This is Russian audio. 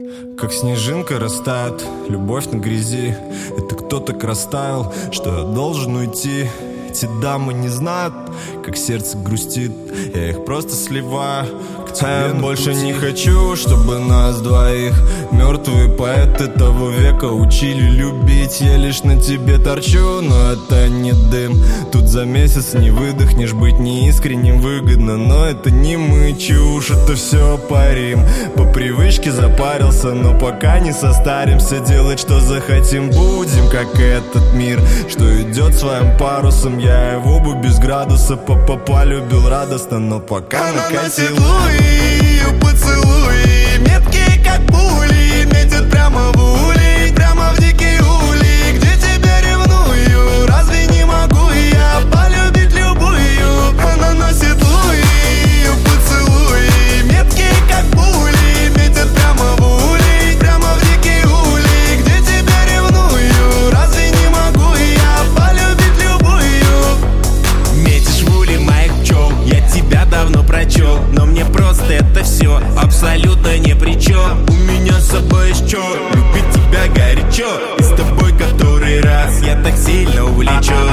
Как снежинка растает любовь на грязи. Это кто так растаял, что я должен уйти. Эти дамы не знают, как сердце грустит. Я их просто сливаю. Я больше не хочу, чтобы нас двоих мертвые поэты того века учили любить. Я лишь на тебе торчу, но это не дым. Тут за месяц не выдохнешь, быть неискренним выгодно. Но это не мы, чушь, это все парим. По привычке запарился, но пока не состаримся. Делать, что захотим, будем, как этот мир, что идет своим парусом. Я его бы без градуса полюбил радостно, но пока накатил. Ее поцелуи, меткие как пули, метят прямо в улей, прямо в дикий улей. Где тебя ревную, разве не могу я полюбить любую? Она носит луи, ее поцелуи, меткие как пули, метят прямо в улей, прямо в дикий улей. Где тебя ревную, разве не могу я полюбить любую? Метишь в улей моих пчел, я тебя давно прочел, но мне просто это все абсолютно ни при чем. У меня с собой есть чё, любить тебя горячо, и с тобой который раз я так сильно увлечен.